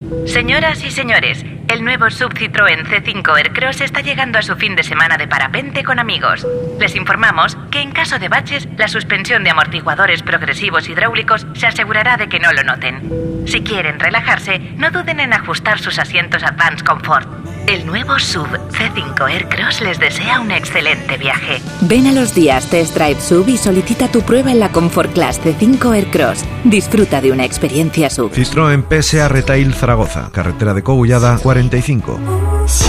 Señoras y señores, el nuevo SUV Citroën C5 Aircross está llegando a su fin de semana de parapente con amigos. Les informamos que en caso de baches, la suspensión de amortiguadores progresivos hidráulicos se asegurará de que no lo noten. Si quieren relajarse, no duden en ajustar sus asientos Advance Comfort. El nuevo SUV C5 Aircross les desea un excelente viaje. Ven a los días Test Drive SUV y solicita tu prueba en la Comfort Class C5 Aircross. Disfruta de una experiencia SUV. Citroën PSA Retail Zaragoza, carretera de Cogullada 45.